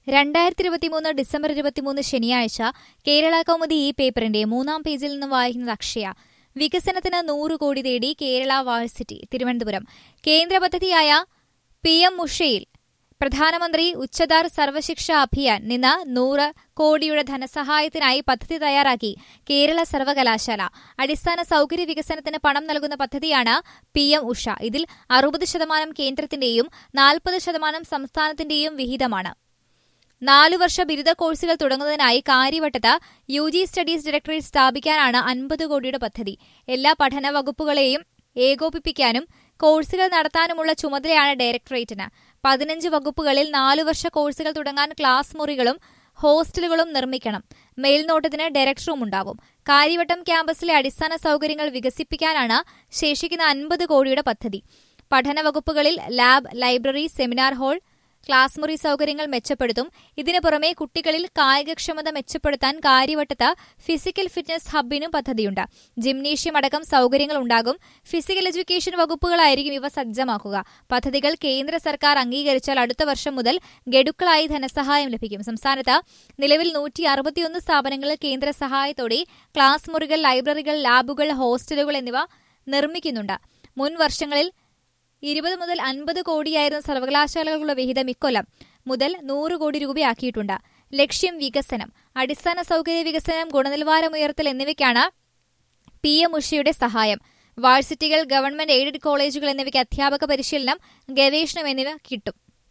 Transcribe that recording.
2023 December 23 ശനിയാഴ്ച കേരള കൗമുദി ഈ പേപ്പറിന്റെ 3-ാം പേജിൽ നിന്ന് വായിക്കുന്നത് അക്ഷയ. വികസനത്തിന് 100 കോടി തേടി കേരള വാഴ്സിറ്റി തിരുവനന്തപുരം. കേന്ദ്ര പദ്ധതിയായ PM ഉഷയിൽ പ്രധാനമന്ത്രി ഉച്ചതാർ സർവശിക്ഷ അഭിയാൻ നിന്ന് 100 കോടിയുടെ ധനസഹായത്തിനായി പദ്ധതി തയ്യാറാക്കി കേരള സർവകലാശാല. അടിസ്ഥാന സൌകര്യ വികസനത്തിന് പണം നൽകുന്ന പദ്ധതിയാണ് PM ഉഷ. ഇതിൽ 60% കേന്ദ്രത്തിന്റെയും 40% സംസ്ഥാനത്തിന്റെയും വിഹിതമാണ്. 4 വർഷ ബിരുദ കോഴ്സുകൾ തുടങ്ങുന്നതിനായി കാര്യവട്ടത്ത് UG സ്റ്റഡീസ് ഡയറക്ടറേറ്റ് സ്ഥാപിക്കാനാണ് 50 കോടിയുടെ പദ്ധതി. എല്ലാ പഠന വകുപ്പുകളെയും ഏകോപിപ്പിക്കാനും കോഴ്സുകൾ നടത്താനുമുള്ള ചുമതലയാണ് ഡയറക്ടറേറ്റിന്. 15 വകുപ്പുകളിൽ 4 വർഷ കോഴ്സുകൾ തുടങ്ങാൻ ക്ലാസ് മുറികളും ഹോസ്റ്റലുകളും നിർമ്മിക്കണം. മേൽനോട്ടത്തിന് ഡയറക്ടറും ഉണ്ടാവും. കാര്യവട്ടം ക്യാമ്പസിലെ അടിസ്ഥാന സൌകര്യങ്ങൾ വികസിപ്പിക്കാനാണ് ശേഷിക്കുന്ന 50 കോടിയുടെ പദ്ധതി. പഠന വകുപ്പുകളിൽ lab, library, seminar hall, class മുറി സൌകര്യങ്ങൾ മെച്ചപ്പെടുത്തും. ഇതിനു പുറമെ കുട്ടികളിൽ കായികക്ഷമത മെച്ചപ്പെടുത്താൻ കാര്യവട്ടത്ത് ഫിസിക്കൽ ഫിറ്റ്നസ് ഹബ്ബിനും പദ്ധതിയുണ്ട്. ജിംനേഷ്യം അടക്കം സൌകര്യങ്ങൾ ഉണ്ടാകും. ഫിസിക്കൽ എഡ്യൂക്കേഷൻ വകുപ്പുകളായിരിക്കും ഇവ സജ്ജമാക്കുക. പദ്ധതികൾ കേന്ദ്ര സർക്കാർ അംഗീകരിച്ചാൽ അടുത്ത വർഷം മുതൽ ഗഡുക്കളായി ധനസഹായം ലഭിക്കും. സംസ്ഥാനത്ത് നിലവിൽ 161 സ്ഥാപനങ്ങളിൽ കേന്ദ്ര സഹായത്തോടെ ക്ലാസ് മുറികൾ, ലൈബ്രറികൾ, ലാബുകൾ, ഹോസ്റ്റലുകൾ എന്നിവ നിർമ്മിക്കുന്നുണ്ട്. മുൻ വർഷങ്ങളിൽ 20 മുതൽ 50 കോടിയായിരുന്ന സർവകലാശാലകളുടെ വിഹിതം ഇക്കൊല്ലം മുതൽ 100 കോടി രൂപയാക്കിയിട്ടുണ്ട്. ലക്ഷ്യം വികസനം, അടിസ്ഥാന സൌകര്യ വികസനം, ഗുണനിലവാരമുയർത്തൽ എന്നിവയ്ക്കാണ് PM ഉഷയുടെ സഹായം. വാഴ്സിറ്റികൾ, ഗവൺമെന്റ് എയ്ഡഡ് കോളേജുകൾ എന്നിവയ്ക്ക് അധ്യാപക പരിശീലനം, ഗവേഷണം എന്നിവ കിട്ടും.